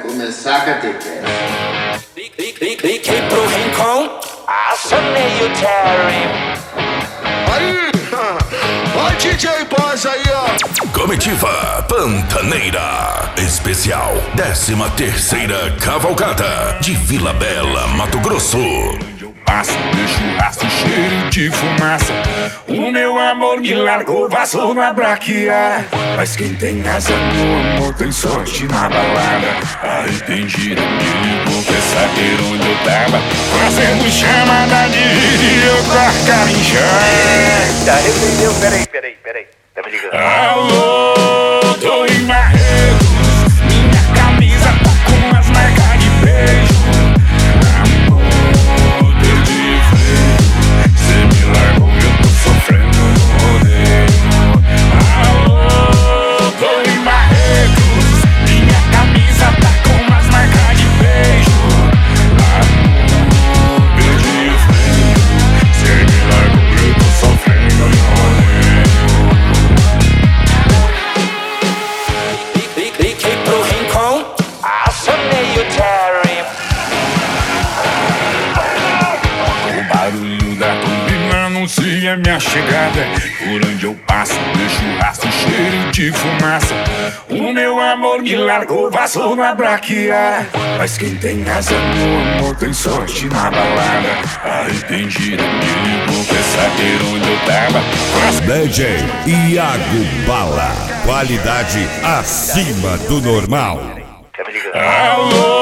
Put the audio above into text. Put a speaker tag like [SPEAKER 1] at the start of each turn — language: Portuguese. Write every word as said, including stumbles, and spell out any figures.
[SPEAKER 1] começar a catequese.
[SPEAKER 2] Cliquei pro rincão, acionei o Terry.
[SPEAKER 3] Aí, ó D J Boss aí, ó.
[SPEAKER 4] Comitiva Pantaneira Especial décima terceira Cavalgada de Vila Bela, Mato Grosso.
[SPEAKER 5] Passo, deixo rastro, cheiro de fumaça. O meu amor me largou, vazou na braquiara. Mas quem tem asa no amor tem sorte na balada. Arrependida, me ligou, quer saber onde eu tava. Fazendo chamada de vídeo pra carinjar.
[SPEAKER 2] Tá, arrependeu, peraí, peraí, peraí. Tá me ligando?
[SPEAKER 5] Alô, tô em Barretos. Minha camisa tá com as marcas de beijo. Amor, perdi freio. Cê me largou, eu tô sofrendo no rodeio. Alô, tô em Barretos. Minha camisa tá com as marcas de beijo. Amor, perdi freio. Cê me largou, eu tô sofrendo no rodeio.
[SPEAKER 2] Cliquei pro rincão, acionei o Terry.
[SPEAKER 5] O barulho da turbina anuncia minha chegada. Por onde eu passo, deixo rastro, cheiro de fumaça. O meu amor me largou, vazou na braquiara. Mas quem tem asa no amor tem sorte na balada. Arrependida, me ligou, quer saber onde eu tava.
[SPEAKER 4] D J Iago Bala, qualidade acima do normal.
[SPEAKER 2] Tá me ligando?
[SPEAKER 5] Alô,